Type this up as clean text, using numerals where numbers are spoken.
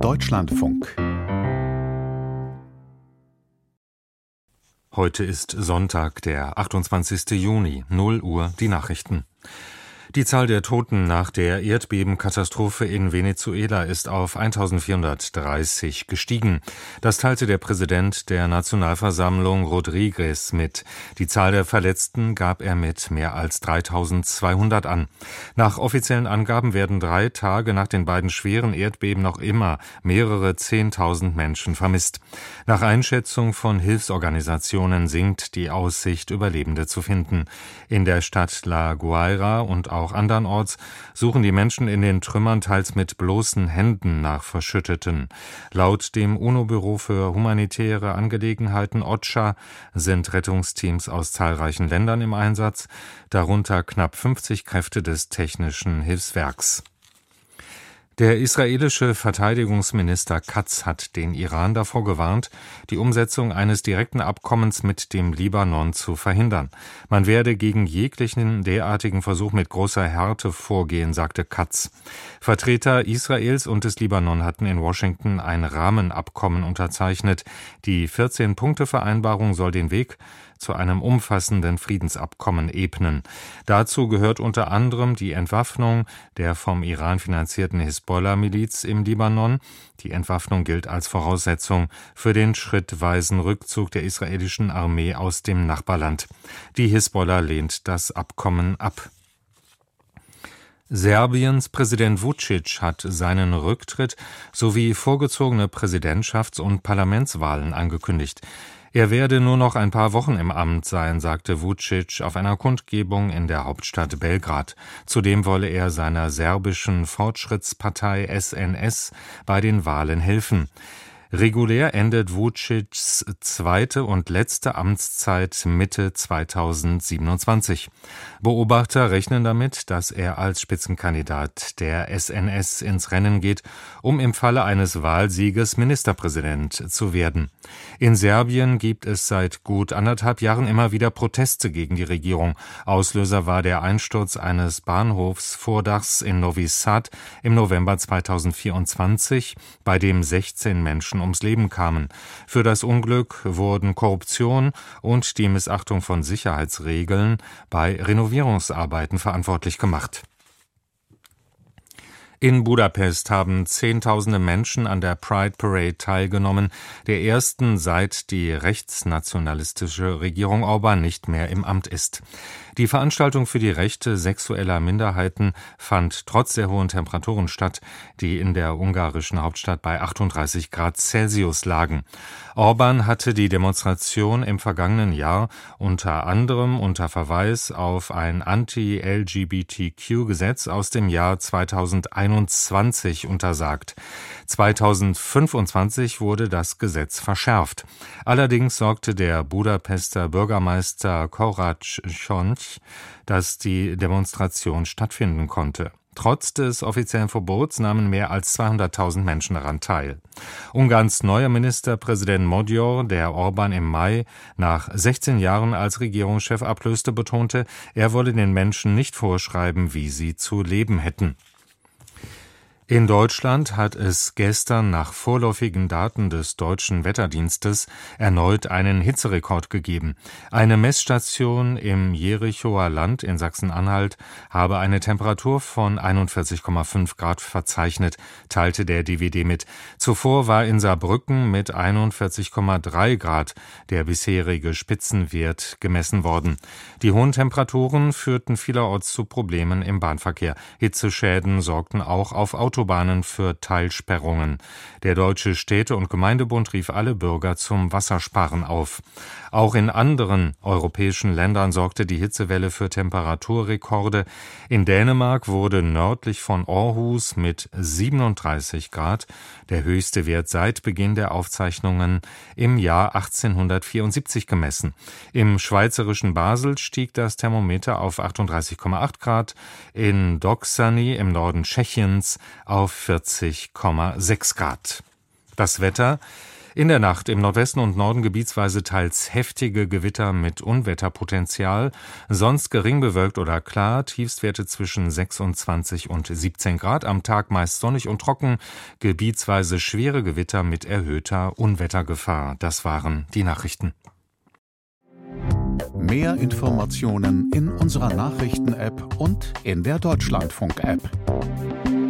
Deutschlandfunk. Heute ist Sonntag, der 28. Juni, 0 Uhr, die Nachrichten. Die Zahl der Toten nach der Erdbebenkatastrophe in Venezuela ist auf 1430 gestiegen. Das teilte der Präsident der Nationalversammlung Rodríguez mit. Die Zahl der Verletzten gab er mit mehr als 3200 an. Nach offiziellen Angaben werden 3 Tage nach den beiden schweren Erdbeben noch immer mehrere 10.000 Menschen vermisst. Nach Einschätzung von Hilfsorganisationen sinkt die Aussicht, Überlebende zu finden. In der Stadt La Guaira und auch andernorts suchen die Menschen in den Trümmern teils mit bloßen Händen nach Verschütteten. Laut dem UNO-Büro für humanitäre Angelegenheiten OCHA sind Rettungsteams aus zahlreichen Ländern im Einsatz, darunter knapp 50 Kräfte des Technischen Hilfswerks. Der israelische Verteidigungsminister Katz hat den Iran davor gewarnt, die Umsetzung eines direkten Abkommens mit dem Libanon zu verhindern. Man werde gegen jeglichen derartigen Versuch mit großer Härte vorgehen, sagte Katz. Vertreter Israels und des Libanon hatten in Washington ein Rahmenabkommen unterzeichnet. Die 14-Punkte-Vereinbarung soll den Weg zu einem umfassenden Friedensabkommen ebnen. Dazu gehört unter anderem die Entwaffnung der vom Iran finanzierten Hisbollah-Miliz im Libanon. Die Entwaffnung gilt als Voraussetzung für den schrittweisen Rückzug der israelischen Armee aus dem Nachbarland. Die Hisbollah lehnt das Abkommen ab. Serbiens Präsident Vučić hat seinen Rücktritt sowie vorgezogene Präsidentschafts- und Parlamentswahlen angekündigt. Er werde nur noch ein paar Wochen im Amt sein, sagte Vučić auf einer Kundgebung in der Hauptstadt Belgrad. Zudem wolle er seiner serbischen Fortschrittspartei SNS bei den Wahlen helfen. Regulär endet Vučićs zweite und letzte Amtszeit Mitte 2027. Beobachter rechnen damit, dass er als Spitzenkandidat der SNS ins Rennen geht, um im Falle eines Wahlsieges Ministerpräsident zu werden. In Serbien gibt es seit gut 1,5 Jahren immer wieder Proteste gegen die Regierung. Auslöser war der Einsturz eines Bahnhofsvordachs in Novi Sad im November 2024, bei dem 16 Menschen ums Leben kamen. Für das Unglück wurden Korruption und die Missachtung von Sicherheitsregeln bei Renovierungsarbeiten verantwortlich gemacht. In Budapest haben Zehntausende Menschen an der Pride Parade teilgenommen, der ersten, seit die rechtsnationalistische Regierung Orbán nicht mehr im Amt ist. Die Veranstaltung für die Rechte sexueller Minderheiten fand trotz der hohen Temperaturen statt, die in der ungarischen Hauptstadt bei 38 Grad Celsius lagen. Orbán hatte die Demonstration im vergangenen Jahr unter anderem unter Verweis auf ein Anti-LGBTQ-Gesetz aus dem Jahr 2021 untersagt. 2025 wurde das Gesetz verschärft. Allerdings sorgte der Budapester Bürgermeister Kovács Sonc, dass die Demonstration stattfinden konnte. Trotz des offiziellen Verbots nahmen mehr als 200.000 Menschen daran teil. Ungarns neuer Ministerpräsident Magyar, der Orbán im Mai nach 16 Jahren als Regierungschef ablöste, betonte, er wolle den Menschen nicht vorschreiben, wie sie zu leben hätten. In Deutschland hat es gestern nach vorläufigen Daten des Deutschen Wetterdienstes erneut einen Hitzerekord gegeben. Eine Messstation im Jerichoer Land in Sachsen-Anhalt habe eine Temperatur von 41,5 Grad verzeichnet, teilte der DWD mit. Zuvor war in Saarbrücken mit 41,3 Grad der bisherige Spitzenwert gemessen worden. Die hohen Temperaturen führten vielerorts zu Problemen im Bahnverkehr. Hitzeschäden sorgten auch auf Autobahnen für Teilsperrungen. Der Deutsche Städte- und Gemeindebund rief alle Bürger zum Wassersparen auf. Auch in anderen europäischen Ländern sorgte die Hitzewelle für Temperaturrekorde. In Dänemark wurde nördlich von Aarhus mit 37 Grad der höchste Wert seit Beginn der Aufzeichnungen im Jahr 1874 gemessen. Im schweizerischen Basel stieg das Thermometer auf 38,8 Grad, in Doksany im Norden Tschechiens auf 40,6 Grad. Das Wetter: In der Nacht im Nordwesten und Norden gebietsweise teils heftige Gewitter mit Unwetterpotenzial, sonst gering bewölkt oder klar, Tiefstwerte zwischen 26 und 17 Grad, am Tag meist sonnig und trocken, gebietsweise schwere Gewitter mit erhöhter Unwettergefahr. Das waren die Nachrichten. Mehr Informationen in unserer Nachrichten-App und in der Deutschlandfunk-App.